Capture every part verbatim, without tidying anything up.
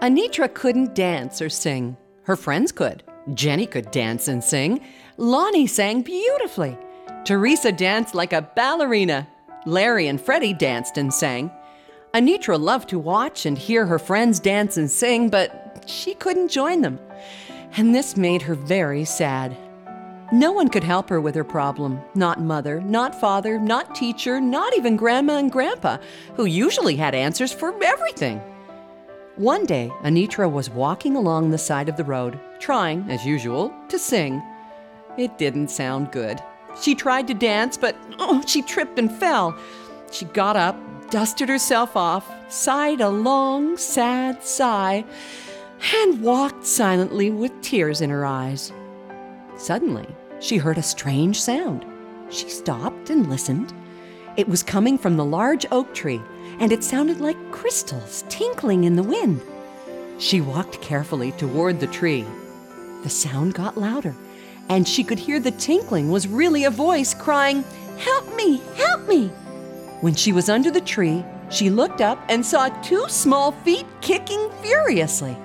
Anitra couldn't dance or sing. Her friends could. Jenny could dance and sing. Lonnie sang beautifully. Teresa danced like a ballerina. Larry and Freddie danced and sang. Anitra loved to watch and hear her friends dance and sing, but she couldn't join them. And this made her very sad. No one could help her with her problem. Not mother, not father, not teacher, not even Grandma and Grandpa, who usually had answers for everything. One day, Anitra was walking along the side of the road, trying, as usual, to sing. It didn't sound good. She tried to dance, but oh, she tripped and fell. She got up, dusted herself off, sighed a long, sad sigh, and walked silently with tears in her eyes. Suddenly, she heard a strange sound. She stopped and listened. It was coming from the large oak tree, and it sounded like crystals tinkling in the wind. She walked carefully toward the tree. The sound got louder, and she could hear the tinkling was really a voice crying, "Help me! Help me!" When she was under the tree, she looked up and saw two small feet kicking furiously.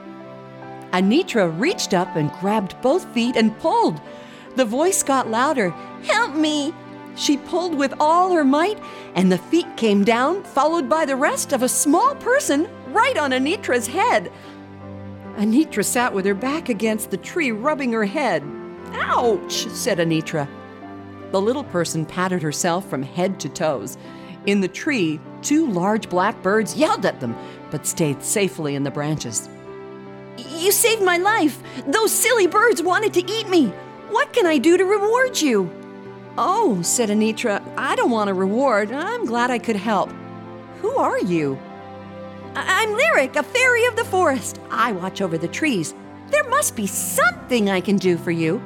Anitra reached up and grabbed both feet and pulled. The voice got louder, "Help me!" She pulled with all her might, and the feet came down, followed by the rest of a small person right on Anitra's head. Anitra sat with her back against the tree, rubbing her head. "Ouch!" said Anitra. The little person patted herself from head to toes. In the tree, two large black birds yelled at them, but stayed safely in the branches. "You saved my life! Those silly birds wanted to eat me! What can I do to reward you?" "Oh," said Anitra, "I don't want a reward. I'm glad I could help. Who are you?" I- I'm Lyric, a fairy of the forest. I watch over the trees. There must be something I can do for you."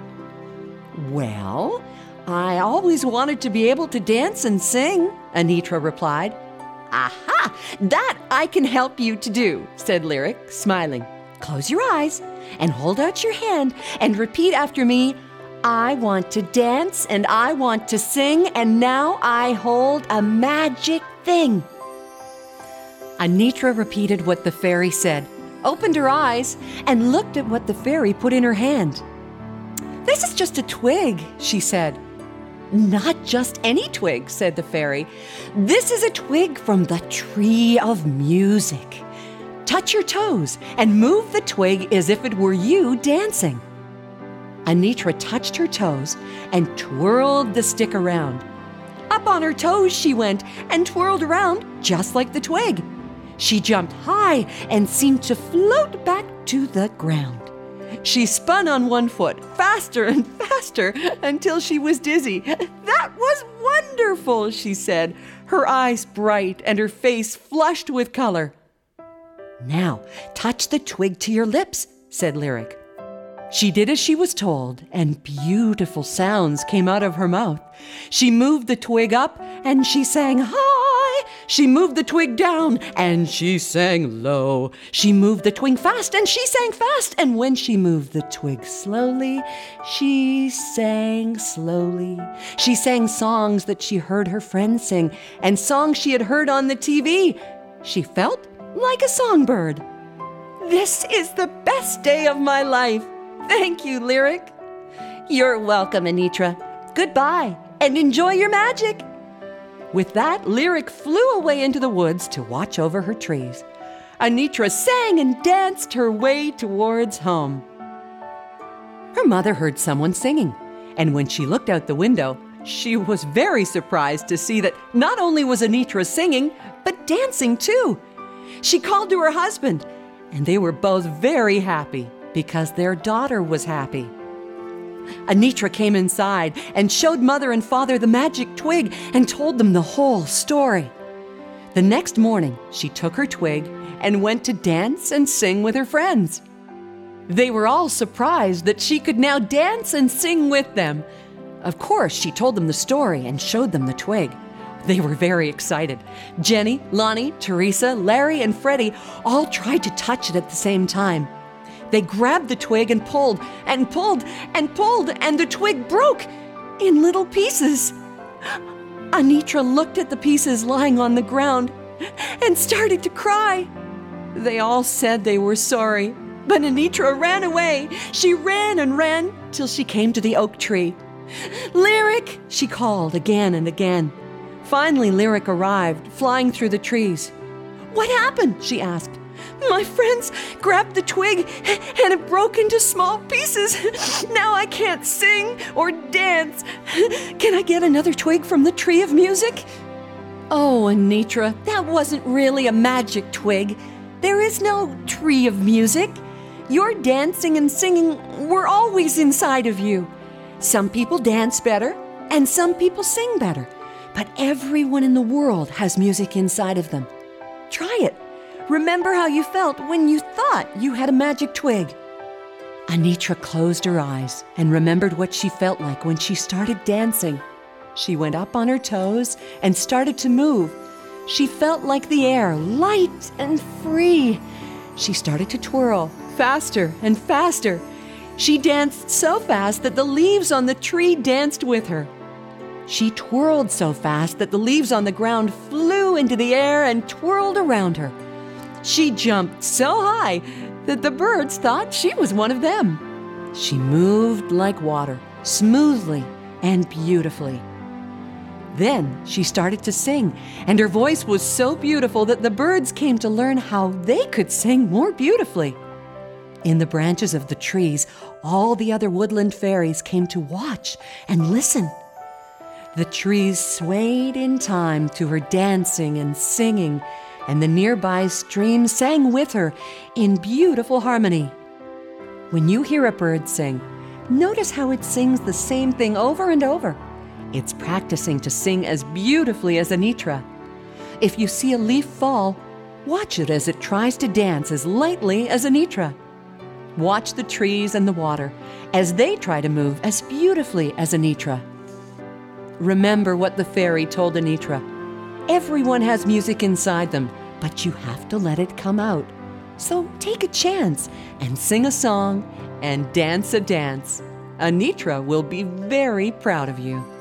"Well, I always wanted to be able to dance and sing," Anitra replied. "Aha! That I can help you to do," said Lyric, smiling. "Close your eyes and hold out your hand and repeat after me. I want to dance and I want to sing, and now I hold a magic thing." Anitra repeated what the fairy said, opened her eyes, and looked at what the fairy put in her hand. "This is just a twig," she said. "Not just any twig," said the fairy. "This is a twig from the tree of music. Touch your toes and move the twig as if it were you dancing." Anitra touched her toes and twirled the stick around. Up on her toes she went and twirled around just like the twig. She jumped high and seemed to float back to the ground. She spun on one foot faster and faster until she was dizzy. "That was wonderful," she said, her eyes bright and her face flushed with color. "Now, touch the twig to your lips," said Lyric. She did as she was told, and beautiful sounds came out of her mouth. She moved the twig up, and she sang high. She moved the twig down, and she sang low. She moved the twig fast, and she sang fast. And when she moved the twig slowly, she sang slowly. She sang songs that she heard her friends sing, and songs she had heard on the T V. She felt like a songbird. "This is the best day of my life. Thank you, Lyric." "You're welcome, Anitra. Goodbye, and enjoy your magic." With that, Lyric flew away into the woods to watch over her trees. Anitra sang and danced her way towards home. Her mother heard someone singing, and when she looked out the window, she was very surprised to see that not only was Anitra singing, but dancing too. She called to her husband, and they were both very happy because their daughter was happy. Anitra came inside and showed Mother and Father the magic twig and told them the whole story. The next morning, she took her twig and went to dance and sing with her friends. They were all surprised that she could now dance and sing with them. Of course, she told them the story and showed them the twig. They were very excited. Jenny, Lonnie, Teresa, Larry, and Freddie all tried to touch it at the same time. They grabbed the twig and pulled and pulled and pulled, and the twig broke in little pieces. Anitra looked at the pieces lying on the ground and started to cry. They all said they were sorry, but Anitra ran away. She ran and ran till she came to the oak tree. "Lyric!" she called again and again. Finally, Lyric arrived, flying through the trees. "What happened?" she asked. "My friends grabbed the twig and it broke into small pieces. Now I can't sing or dance. Can I get another twig from the tree of music?" "Oh, Anitra, that wasn't really a magic twig. There is no tree of music. Your dancing and singing were always inside of you. Some people dance better and some people sing better, but everyone in the world has music inside of them. Try it. Remember how you felt when you thought you had a magic twig." Anitra closed her eyes and remembered what she felt like when she started dancing. She went up on her toes and started to move. She felt like the air, light and free. She started to twirl, faster and faster. She danced so fast that the leaves on the tree danced with her. She twirled so fast that the leaves on the ground flew into the air and twirled around her. She jumped so high that the birds thought she was one of them. She moved like water, smoothly and beautifully. Then she started to sing, and her voice was so beautiful that the birds came to learn how they could sing more beautifully. In the branches of the trees, all the other woodland fairies came to watch and listen. The trees swayed in time to her dancing and singing, and the nearby stream sang with her in beautiful harmony. When you hear a bird sing, notice how it sings the same thing over and over. It's practicing to sing as beautifully as Anitra. If you see a leaf fall, watch it as it tries to dance as lightly as Anitra. Watch the trees and the water as they try to move as beautifully as Anitra. Remember what the fairy told Anitra. Everyone has music inside them, but you have to let it come out. So take a chance and sing a song and dance a dance. Anitra will be very proud of you.